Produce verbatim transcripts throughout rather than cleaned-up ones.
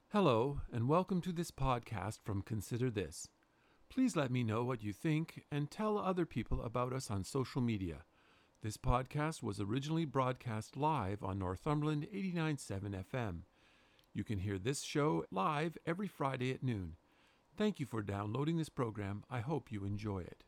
Hello, and welcome to this podcast from Consider This. Please let me know what you think and tell other people about us on social media. This podcast was originally broadcast live on Northumberland eighty-nine point seven F M. You can hear this show live every Friday at noon. Thank you for downloading this program. I hope you enjoy it.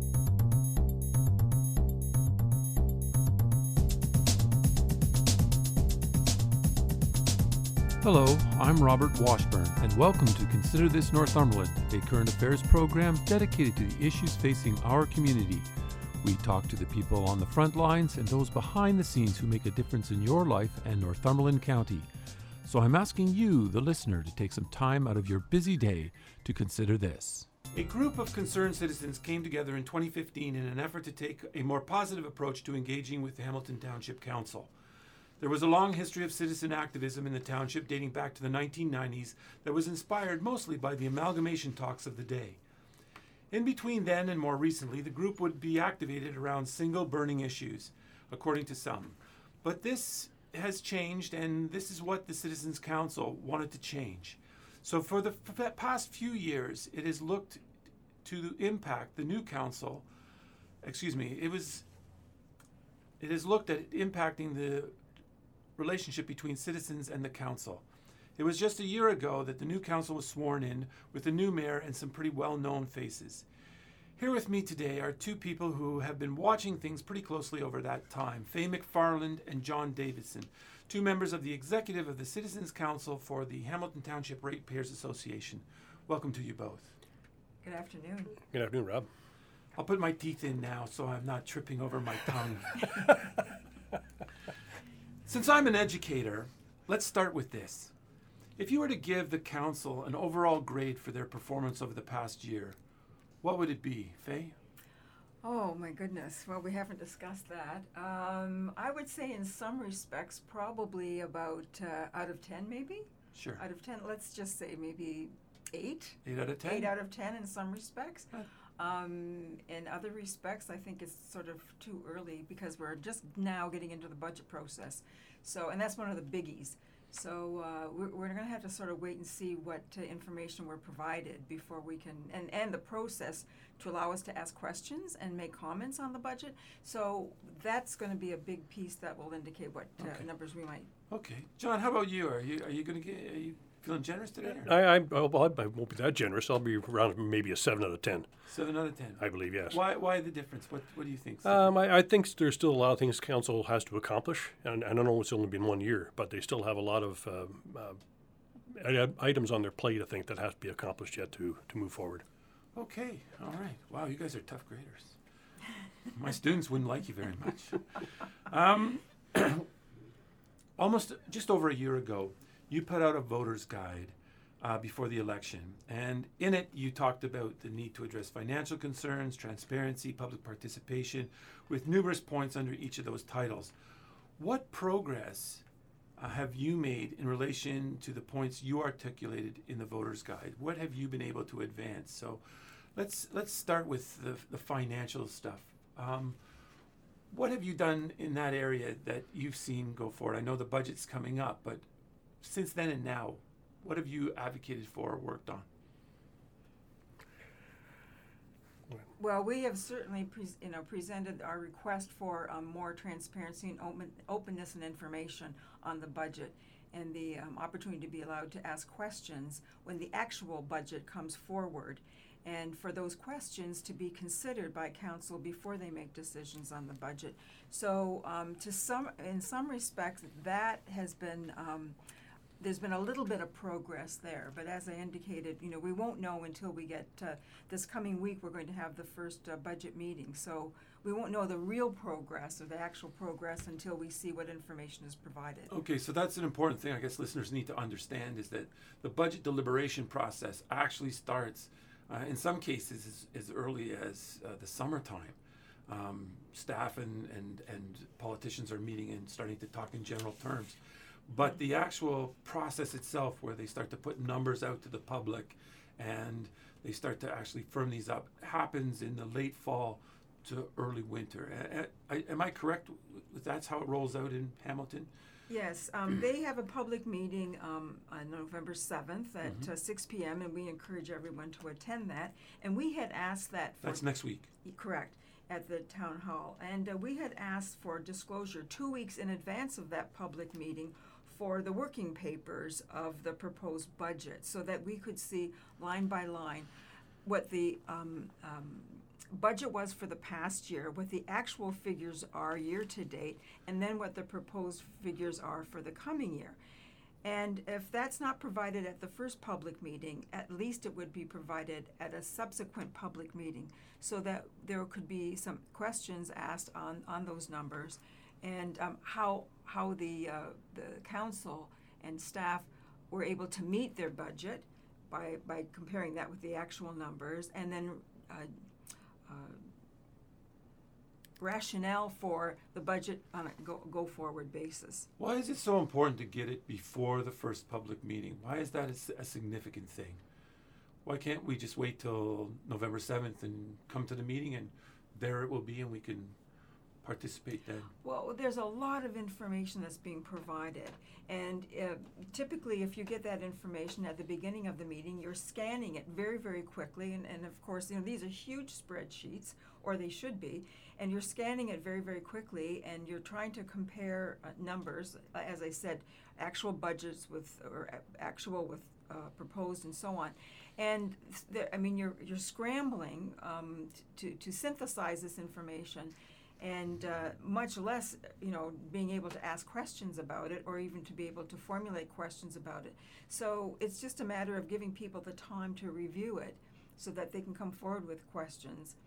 Hello, I'm Robert Washburn, and welcome to Consider This Northumberland, a current affairs program dedicated to the issues facing our community. We talk to the people on the front lines and those behind the scenes who make a difference in your life and Northumberland County. So I'm asking you, the listener, to take some time out of your busy day to consider this. A group of concerned citizens came together in twenty fifteen in an effort to take a more positive approach to engaging with the Hamilton Township Council. There was a long history of citizen activism in the township dating back to the nineteen nineties that was inspired mostly by the amalgamation talks of the day. In between then and more recently, the group would be activated around single burning issues, according to some. But this has changed, and this is what the Citizens Council wanted to change. So for the f- past few years, it has looked to impact the new council, excuse me, it was, it has looked at impacting the relationship between citizens and the council. It was just a year ago that the new council was sworn in with a new mayor and some pretty well-known faces. Here with me today are two people who have been watching things pretty closely over that time, Faye McFarland and John Davidson, two members of the executive of the Citizens Council for the Hamilton Township Ratepayers Association. Welcome to you both. Good afternoon. Good afternoon, Rob. I'll put my teeth in now so I'm not tripping over my tongue. Since I'm an educator, let's start with this. If you were to give the council an overall grade for their performance over the past year, what would it be, Faye? Oh my goodness. Well, we haven't discussed that. Um, I would say in some respects probably about uh, out of ten maybe? Sure. Out of ten, let's just say maybe eight. Eight out of ten? Eight out of ten in some respects. Huh. Um, in other respects, I think it's sort of too early because we're just now getting into the budget process. So, and that's one of the biggies. So uh, we're, we're going to have to sort of wait and see what uh, information we're provided before we can, and, and the process to allow us to ask questions and make comments on the budget. So that's going to be a big piece that will indicate what uh, Okay. numbers we might. Okay. John, how about you? Are you are you going to get, are you feeling generous today? Or? I, I, well, I won't be that generous. I'll be around maybe a seven out of ten. Seven out of ten. I believe, yes. Why why the difference? What what do you think? Um, I, I think there's still a lot of things council has to accomplish, and, and I know it's only been one year, but they still have a lot of um, uh, i- items on their plate, I think, that has to be accomplished yet to, to move forward. Okay. All right. Wow, you guys are tough graders. My students wouldn't like you very much. Um, almost just over a year ago, you put out a voter's guide uh, before the election. And in it, you talked about the need to address financial concerns, transparency, public participation, with numerous points under each of those titles. What progress uh, have you made in relation to the points you articulated in the voter's guide? What have you been able to advance? So let's let's start with the, the financial stuff. Um, what have you done in that area that you've seen go forward? I know the budget's coming up, but since then and now, what have you advocated for or worked on? Well, we have certainly pres you know, presented our request for um, more transparency and open openness and information on the budget, and the um, opportunity to be allowed to ask questions when the actual budget comes forward, and for those questions to be considered by council before they make decisions on the budget. So um, to some, in some respects, that has been, um, there's been a little bit of progress there, but as I indicated, you know, we won't know until we get, uh, this coming week, we're going to have the first uh, budget meeting. So we won't know the real progress or the actual progress until we see what information is provided. Okay, so that's an important thing I guess listeners need to understand, is that the budget deliberation process actually starts uh, in some cases as, as early as uh, the summertime. Um, staff and, and, and politicians are meeting and starting to talk in general terms. But the actual process itself, where they start to put numbers out to the public and they start to actually firm these up, happens in the late fall to early winter. A- a- I, am I correct? That's how it rolls out in Hamilton? Yes, um, they have a public meeting um, on November seventh at Mhm. uh, six p m and we encourage everyone to attend that. And we had asked that for That's next week. correct, at the town hall. And uh, we had asked for disclosure two weeks in advance of that public meeting for the working papers of the proposed budget, so that we could see line by line what the um, um, budget was for the past year, what the actual figures are year to date, and then what the proposed figures are for the coming year. And if that's not provided at the first public meeting, at least it would be provided at a subsequent public meeting, so that there could be some questions asked on, on those numbers, and um, how how the uh, the council and staff were able to meet their budget by by comparing that with the actual numbers, and then uh, uh, rationale for the budget on a go, go forward basis. Why is it so important to get it before the first public meeting? Why is that a, s- a significant thing? Why can't we just wait till November seventh and come to the meeting and there it will be and we can participate then? Well, there's a lot of information that's being provided, and uh, typically if you get that information at the beginning of the meeting, you're scanning it very, very quickly, and, and of course, you know, these are huge spreadsheets, or they should be, and you're scanning it very, very quickly, and you're trying to compare uh, numbers, uh, as I said, actual budgets with, or a- actual with uh, proposed and so on. And there, I mean, you're, you're scrambling um, to, to synthesize this information, and uh, much less, you know, being able to ask questions about it, or even to be able to formulate questions about it. So it's just a matter of giving people the time to review it, so that they can come forward with questions.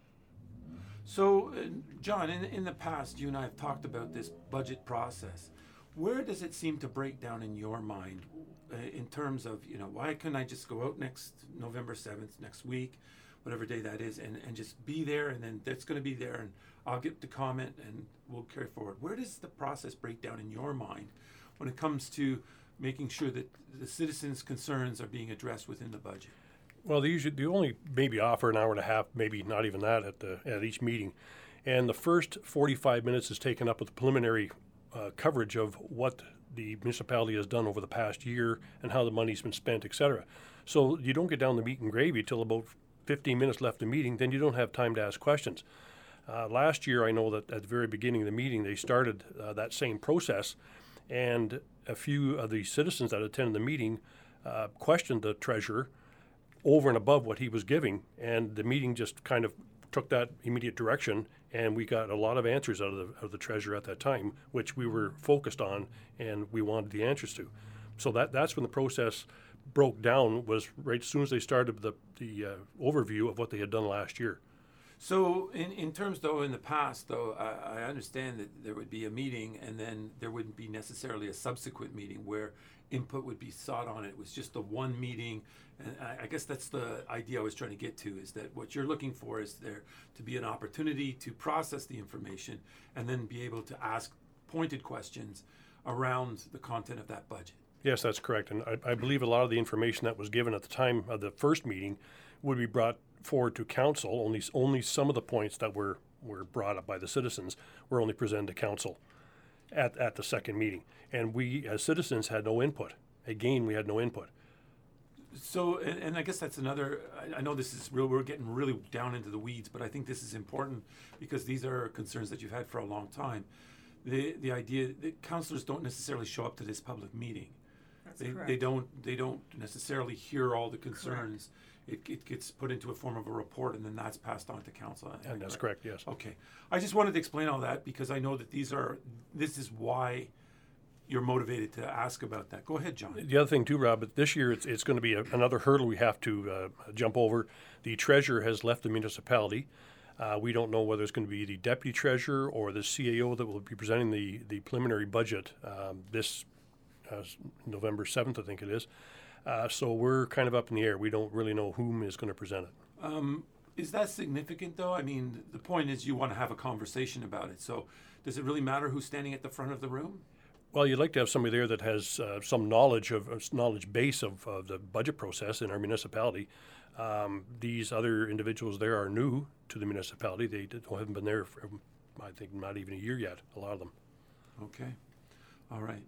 So, uh, John, in, in the past, you and I have talked about this budget process. Where does it seem to break down in your mind uh, in terms of, you know, why couldn't I just go out next November seventh, next week, whatever day that is, and, and just be there, and then that's going to be there, and I'll get the comment and we'll carry forward. Where does the process break down in your mind when it comes to making sure that the citizens' concerns are being addressed within the budget? Well, they usually, they only maybe offer an hour and a half, maybe not even that at the, at each meeting. And the first forty-five minutes is taken up with preliminary uh, coverage of what the municipality has done over the past year and how the money's been spent, et cetera. So you don't get down the meat and gravy till about fifteen minutes left of the meeting, then you don't have time to ask questions. Uh, last year, I know that at the very beginning of the meeting, they started uh, that same process, and a few of the citizens that attended the meeting uh, questioned the treasurer over and above what he was giving, and the meeting just kind of took that immediate direction, and we got a lot of answers out of the, out of the treasurer at that time, which we were focused on and we wanted the answers to. So that that's when the process broke down, was right as soon as they started the, the uh, overview of what they had done last year. So in, in terms, though, in the past, though, I, I understand that there would be a meeting and then there wouldn't be necessarily a subsequent meeting where input would be sought on it. It was just the one meeting. And I, I guess that's the idea I was trying to get to, is that what you're looking for is there to be an opportunity to process the information and then be able to ask pointed questions around the content of that budget. Yes, that's correct. And I, I believe a lot of the information that was given at the time of the first meeting would be brought forward to council. Only only some of the points that were, were brought up by the citizens were only presented to council at, at the second meeting. And we, as citizens, had no input. Again, we had no input. So, and, and I guess that's another, I, I know this is real, we're getting really down into the weeds, but I think this is important because these are concerns that you've had for a long time. The the idea that councillors don't necessarily show up to this public meeting. That's They, correct. they don't they don't necessarily hear all the concerns. It, it gets put into a form of a report and then that's passed on to council. Am I And that's correct, yes. Okay. I just wanted to explain all that because I know that these are, this is why you're motivated to ask about that. Go ahead, John. The other thing too, Rob, but this year it's, it's going to be a, another hurdle we have to uh, jump over. The treasurer has left the municipality. Uh, we don't know whether it's going to be the deputy treasurer or the C A O that will be presenting the, the preliminary budget um, this uh, November seventh, I think it is. Uh, so we're kind of up in the air. We don't really know whom is going to present it. Um, is that significant, though? I mean, the point is you want to have a conversation about it. So does it really matter who's standing at the front of the room? Well, you'd like to have somebody there that has uh, some knowledge of uh, knowledge base of, of the budget process in our municipality. Um, these other individuals there are new to the municipality. They did, haven't been there for, I think, not even a year yet, a lot of them. Okay. All right.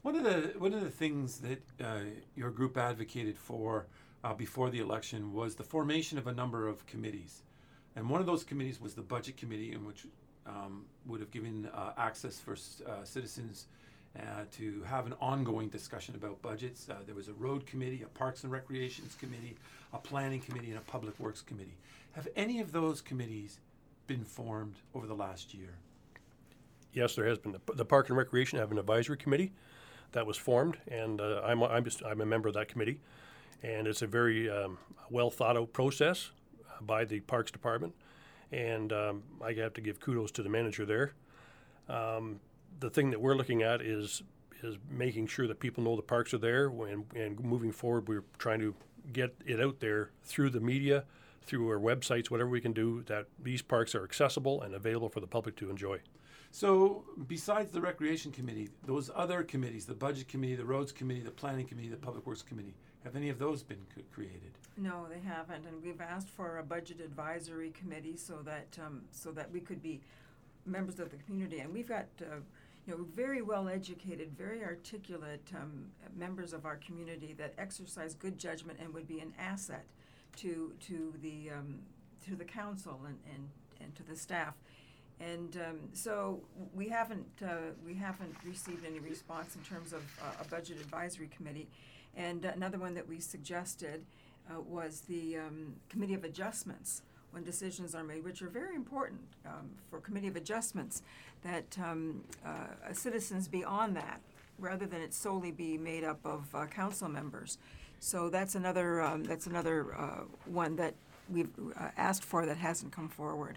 One of the one of the things that uh, your group advocated for uh, before the election was the formation of a number of committees, and one of those committees was the Budget Committee, in which um, would have given uh, access for uh, citizens uh, to have an ongoing discussion about budgets. Uh, there was a Road Committee, a Parks and Recreations Committee, a Planning Committee, and a Public Works Committee. Have any of those committees been formed over the last year? Yes, there has been. The, the Park and Recreation have an advisory committee that was formed, and uh, I'm I'm just I'm a member of that committee, and it's a very um, well thought out process uh, by the Parks Department, and um, I have to give kudos to the manager there. Um, the thing that we're looking at is is making sure that people know the parks are there, and and moving forward, we're trying to get it out there through the media, through our websites, whatever we can do, that these parks are accessible and available for the public to enjoy. So besides the Recreation Committee, those other committees, the Budget Committee, the Roads Committee, the Planning Committee, the Public Works Committee, have any of those been c- created? No, they haven't, and we've asked for a budget advisory committee so that, um, so that we could be members of the community, and we've got, uh, you know, very well-educated, very articulate, um, members of our community that exercise good judgment and would be an asset to, to the, um, to the council and, and, and to the staff. And um, so we haven't uh, we haven't received any response in terms of uh, a budget advisory committee. And another one that we suggested uh, was the um, committee of adjustments when decisions are made, which are very important um, for committee of adjustments, that um, uh, citizens be on that rather than it solely be made up of uh, council members. So that's another um, that's another uh, one that we've uh, asked for that hasn't come forward.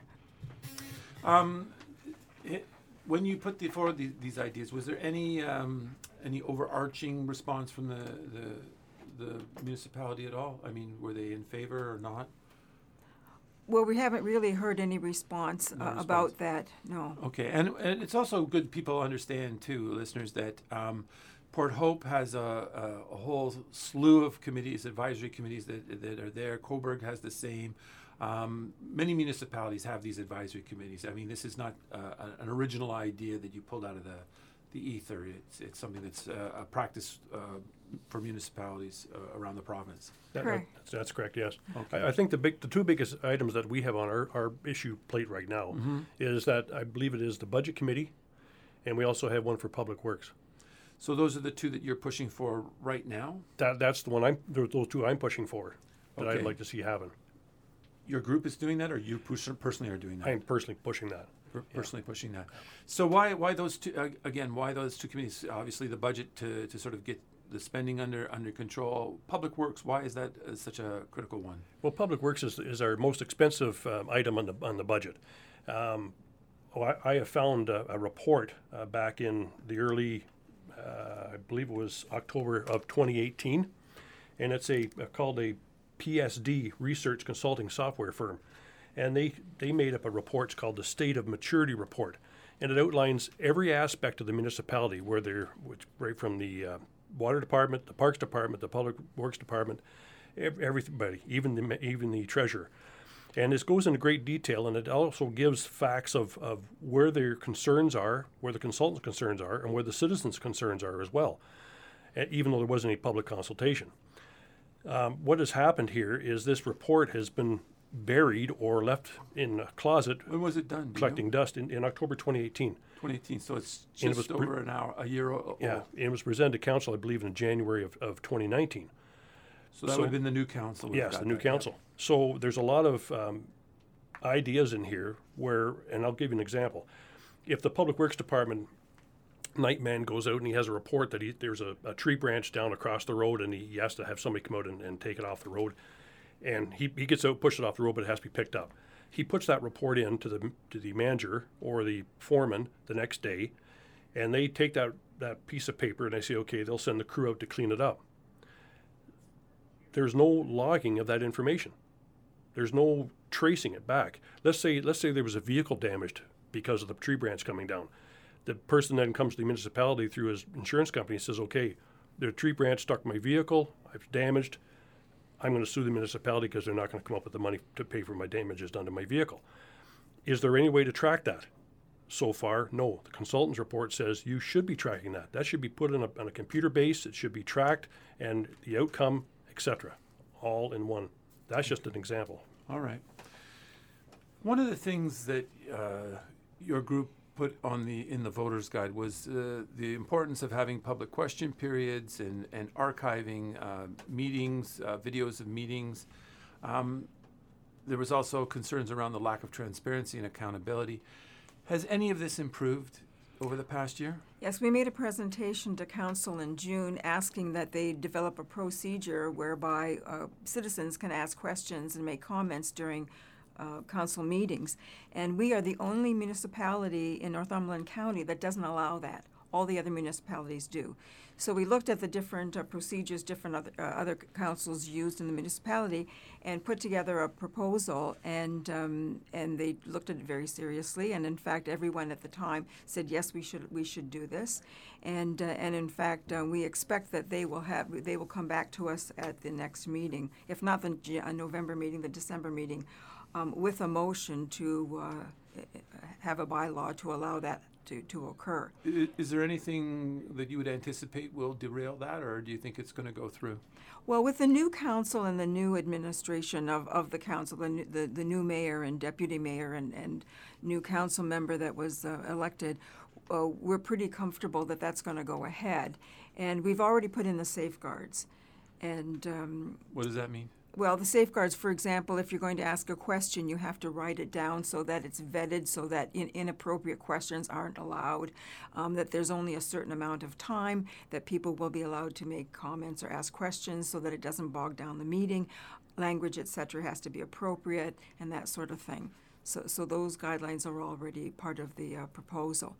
Um, it, when you put the, forward the, these ideas, was there any um, any overarching response from the, the the municipality at all? I mean, were they in favor or not? Well, we haven't really heard any response, No uh, response. about that, no. Okay, and, and it's also good people understand too, listeners, that um, Port Hope has a, a, a whole slew of committees, advisory committees that that are there. Cobourg has the same. Um, many municipalities have these advisory committees. I mean, this is not uh, an original idea that you pulled out of the, the ether. It's, it's something that's uh, a practice uh, for municipalities uh, around the province. That- Correct. That's, that's correct, yes. Okay. I, I think the big, the two biggest items that we have on our, our issue plate right now Mm-hmm. is that I believe it is the Budget Committee, and we also have one for Public Works. So those are the two that you're pushing for right now? That that's the one I'm those those two I'm pushing for that Okay. I'd like to see happen. Your group is doing that, or you pers- personally are doing that? I'm personally pushing that. Per- personally pushing that. So why why those two uh, again? Why those two committees? Obviously, the budget to, to sort of get the spending under under control. Public Works. Why is that uh, such a critical one? Well, Public Works is, is our most expensive um, item on the on the budget. Um, oh, I, I have found a, a report uh, back in the early, uh, I believe it was October of twenty eighteen, and it's a, a called a P S D Research Consulting Software Firm, and they they made up a report. It's called the State of Maturity Report, and it outlines every aspect of the municipality, where they're which right from the uh, Water Department, the Parks Department, the Public Works Department, ev- everybody, even the even the treasurer. And this goes into great detail, and it also gives facts of, of where their concerns are, where the consultants' concerns are, and where the citizens' concerns are as well, uh, even though there wasn't any public consultation. Um, what has happened here is this report has been buried or left in a closet When was it done? Do you collecting dust in, in October twenty eighteen. know? twenty eighteen. So it's And it just was pre- over an hour, a year old. Yeah, it was presented to council, I believe, in January of, of twenty nineteen. So that So- would have been the new council. would've Yes, got the new that, yeah. council. So there's a lot of um, ideas in here where, and I'll give you an example. If the Public Works Department nightman goes out and he has a report that he, there's a, a tree branch down across the road and he, he has to have somebody come out and, and take it off the road, and he, he gets out, pushes it off the road, but it has to be picked up. He puts that report in to the to the manager or the foreman the next day, and they take that, that piece of paper and they say, okay, they'll send the crew out to clean it up. There's no logging of that information. There's no tracing it back. Let's say let's say there was a vehicle damaged because of the tree branch coming down. The person then comes to the municipality through his insurance company and says, okay, the tree branch struck my vehicle, I've damaged, I'm going to sue the municipality because they're not going to come up with the money to pay for my damages done to my vehicle. Is there any way to track that? so far, no. The consultant's report says you should be tracking that. That should be put in a, on a computer base. It should be tracked, and the outcome, et cetera, all in one. That's just an example. All right. One of the things that uh, your group put on the in the voters guide was uh, the importance of having public question periods and, and archiving uh, meetings, uh, videos of meetings. Um, there was also concerns around the lack of transparency and accountability. Has any of this improved over the past year? Yes, we made a presentation to council in June asking that they develop a procedure whereby uh, citizens can ask questions and make comments during uh, council meetings. And we are the only municipality in Northumberland County that doesn't allow that. All the other municipalities do. So we looked at the different uh, procedures different other, uh, other councils used in the municipality and put together a proposal, and um, and they looked at it very seriously. And in fact, everyone at the time said, yes, we should we should do this. And uh, and in fact, uh, we expect that they will have they will come back to us at the next meeting, if not the G- uh, November meeting, the December meeting, um, with a motion to uh, have a bylaw to allow that to, to occur. Is, is there anything that you would anticipate will derail that, or do you think it's going to go through? Well, with the new council and the new administration of, of the council, the, new- the the new mayor and deputy mayor and, and new council member that was uh, elected, uh, we're pretty comfortable that that's going to go ahead. And we've already put in the safeguards. And um, What does that mean? Well, the safeguards, for example, if you're going to ask a question, you have to write it down so that it's vetted, so that in, inappropriate questions aren't allowed, um, that there's only a certain amount of time that people will be allowed to make comments or ask questions so that it doesn't bog down the meeting. Language, et cetera, has to be appropriate and that sort of thing. So, so those guidelines are already part of the uh, proposal.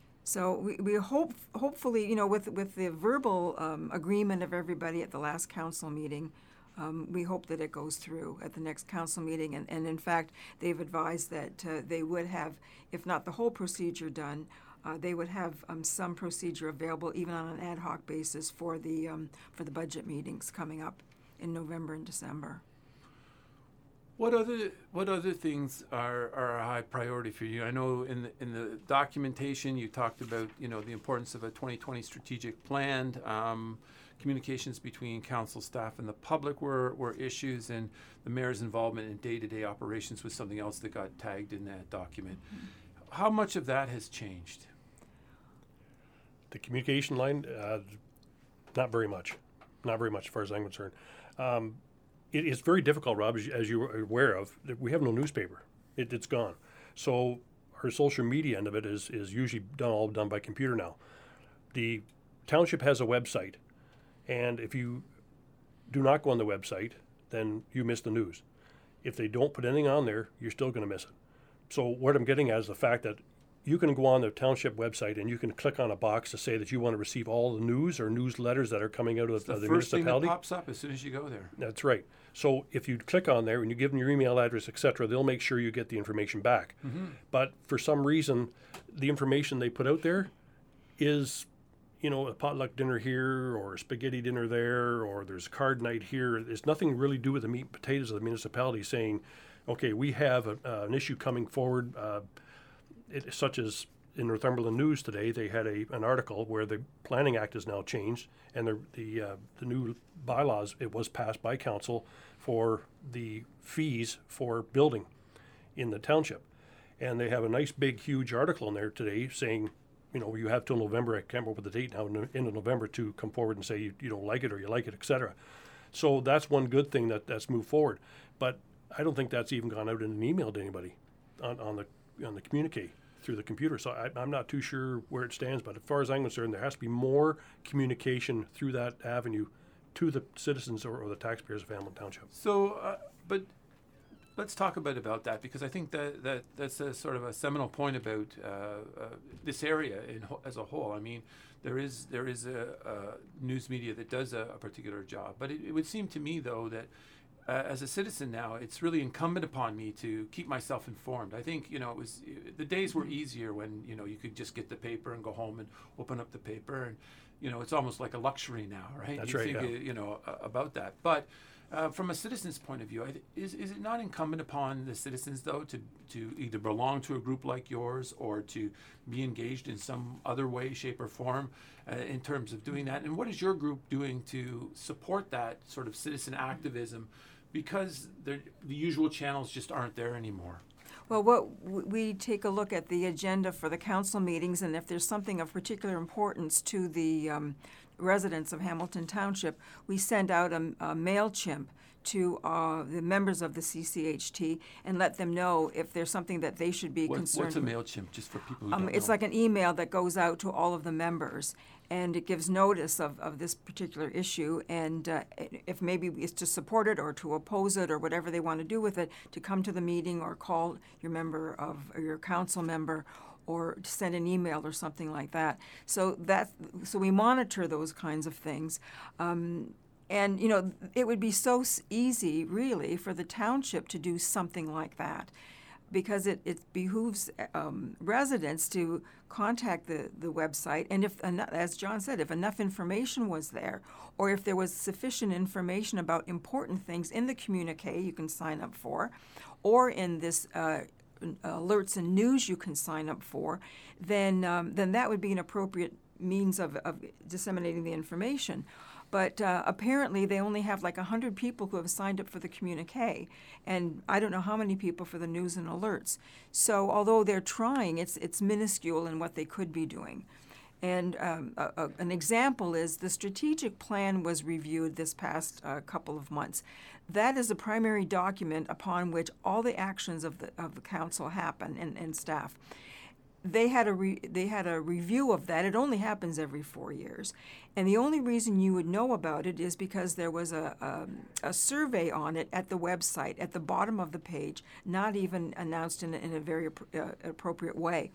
So we, we hope, hopefully, you know, with, with the verbal um, agreement of everybody at the last council meeting, Um, we hope that it goes through at the next council meeting, and, and in fact, they've advised that uh, they would have, if not the whole procedure done, uh, they would have um, some procedure available, even on an ad hoc basis, for the um, for the budget meetings coming up in November and December. What other what other things are, are a high priority for you? I know in the, in the documentation you talked about, you know, the importance of a twenty twenty strategic plan. Um, communications between council staff and the public were, were issues, and the mayor's involvement in day-to-day operations was something else that got tagged in that document. Mm-hmm. How much of that has changed? The communication line, uh, not very much. Not very much as far as I'm concerned. Um, it, it's very difficult, Rob, as you, as you are aware of, that we have no newspaper. It, it's gone. So our social media end of it is, is usually done all done by computer now. The township has a website, and if you do not go on the website, then you miss the news. If they don't put anything on there, you're still going to miss it. So what I'm getting at is the fact that you can go on the township website and you can click on a box to say that you want to receive all the news or newsletters that are coming out of It's the, of the first thing that municipality. pops up as soon as you go there. That's right. So if you click on there and you give them your email address, et cetera, they'll make sure you get the information back. Mm-hmm. But for some reason, the information they put out there is, you know, a potluck dinner here or a spaghetti dinner there, or there's card night here. There's nothing really to do with the meat and potatoes of the municipality saying, okay, we have a, uh, an issue coming forward, uh, it, such as in Northumberland News today, they had a an article where the Planning Act is now changed, and the the uh, the new bylaws, it was passed by council for the fees for building in the township, and they have a nice big huge article in there today saying, you know, you have till November. I can't remember the date now, in November, to come forward and say you, you don't like it or you like it, et cetera. So that's one good thing that that's moved forward, but I don't think that's even gone out in an email to anybody on, on the on the communique through the computer. So I, I'm not too sure where it stands, but as far as I'm concerned, there has to be more communication through that avenue to the citizens or, or the taxpayers of Hamilton Township. So, uh, but let's talk a bit about that, because I think that, that that's a sort of a seminal point about uh, uh, this area in ho- as a whole. I mean, there is there is a, a news media that does a, a particular job, but it, it would seem to me, though, that Uh, as a citizen now, it's really incumbent upon me to keep myself informed. I think, you know, it was the days were easier when, you know, you could just get the paper and go home and open up the paper, and, you know, it's almost like a luxury now, right? That's you right, think, yeah. uh, you know, uh, about that. But Uh, from a citizen's point of view, I th- is, is it not incumbent upon the citizens, though, to, to either belong to a group like yours or to be engaged in some other way, shape, or form uh, in terms of doing that? And what is your group doing to support that sort of citizen activism, because the usual channels just aren't there anymore? Well, what we take a look at the agenda for the council meetings, and if there's something of particular importance to the um, residents of Hamilton Township, we send out a, a MailChimp to uh, the members of the C C H T and let them know if there's something that they should be What, concerned what's a with. MailChimp, just for people who Um, don't it's know? like an email that goes out to all of the members, and it gives notice of, of this particular issue, and uh, if maybe it's to support it or to oppose it or whatever they want to do with it, to come to the meeting or call your member of, or your council member, or to send an email or something like that. So that, so we monitor those kinds of things. Um, and, you know, it would be so s- easy, really, for the township to do something like that, because it, it behooves um, residents to contact the, the website, and if, eno- as John said, if enough information was there, or if there was sufficient information about important things in the communique you can sign up for, or in this uh, alerts and news you can sign up for, then um, then that would be an appropriate means of, of disseminating the information. But uh, apparently they only have like one hundred people who have signed up for the communique, and I don't know how many people for the news and alerts. So although they're trying, it's it's minuscule in what they could be doing. And um, a, a, an example is the strategic plan was reviewed this past uh, couple of months. That is the primary document upon which all the actions of the of the council happen and, and staff. They had a re, they had a review of that. It only happens every four years, and the only reason you would know about it is because there was a a, a survey on it at the website at the bottom of the page, not even announced in a, in a very uh, appropriate way.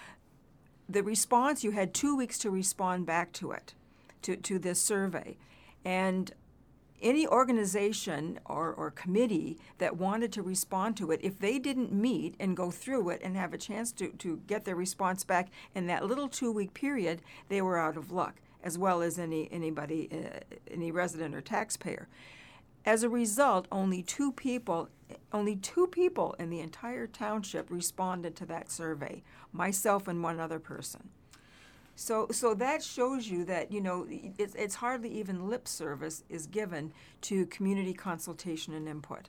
The response, you had two weeks to respond back to it, to to this survey, and any organization or, or committee that wanted to respond to it, if they didn't meet and go through it and have a chance to, to get their response back in that little two-week period, they were out of luck, as well as any anybody, uh, any resident or taxpayer. As a result, only two people, only two people in the entire township responded to that survey, myself and one other person. So, so that shows you that, you know, it's, it's hardly even lip service is given to community consultation and input.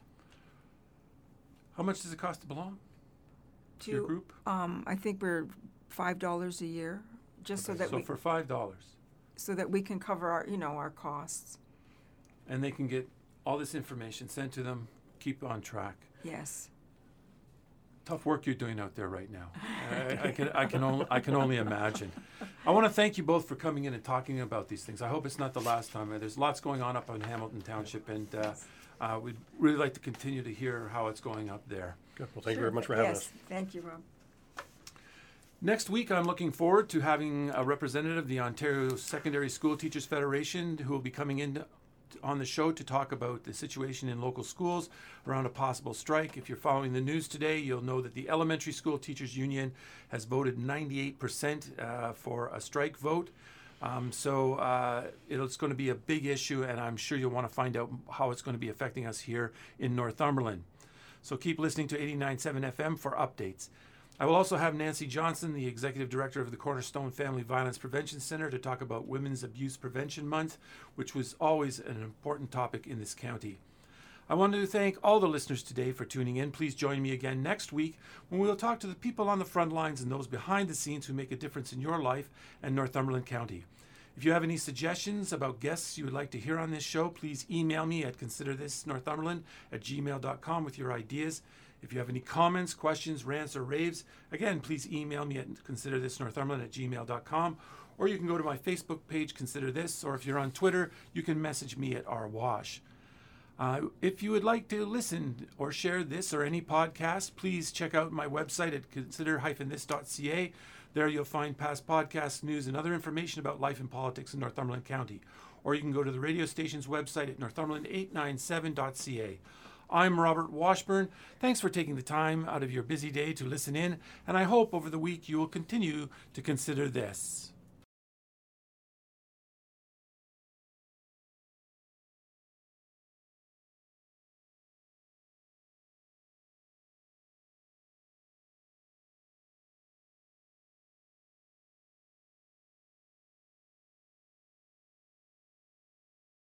How much does it cost to belong to, To, your group? Um, I think we're five dollars a year, just so Okay, that so we, for five dollars, so that we can cover our, you know, our costs. and they can get all this information sent to them, keep on track. Yes. Tough work you're doing out there right now. I, I can I can only I can only imagine. I want to thank you both for coming in and talking about these things. I hope it's not the last time. There's lots going on up in Hamilton Township, and uh, uh, we'd really like to continue to hear how it's going up there. Good. Well, thank Sure. you very much for having yes. us. Thank you, Rob. Next week, I'm looking forward to having a representative of the Ontario Secondary School Teachers Federation who will be coming in on the show to talk about the situation in local schools around a possible strike. If you're following the news today, you'll know that the Elementary School Teachers Union has voted ninety-eight percent uh, for a strike vote. Um, so uh, it's going to be a big issue, and I'm sure you'll want to find out how it's going to be affecting us here in Northumberland. So keep listening to eighty-nine point seven F M for updates. I will also have Nancy Johnson, the Executive Director of the Cornerstone Family Violence Prevention Center, to talk about Women's Abuse Prevention Month, which was always an important topic in this county. I wanted to thank all the listeners today for tuning in. Please join me again next week when we will talk to the people on the front lines and those behind the scenes who make a difference in your life and Northumberland County. If you have any suggestions about guests you would like to hear on this show, please email me at considerthisnorthumberland at gmail dot com with your ideas. If you have any comments, questions, rants, or raves, again, please email me at considerthisnorthumberland at gmail dot com, or you can go to my Facebook page, Consider This, or if you're on Twitter, you can message me at rwash. Uh, if you would like to listen or share this or any podcast, please check out my website at consider dash this dot c a. There you'll find past podcasts, news, and other information about life and politics in Northumberland County. Or you can go to the radio station's website at northumberland eight nine seven dot c a. I'm Robert Washburn. Thanks for taking the time out of your busy day to listen in, and I hope over the week you will continue to consider this.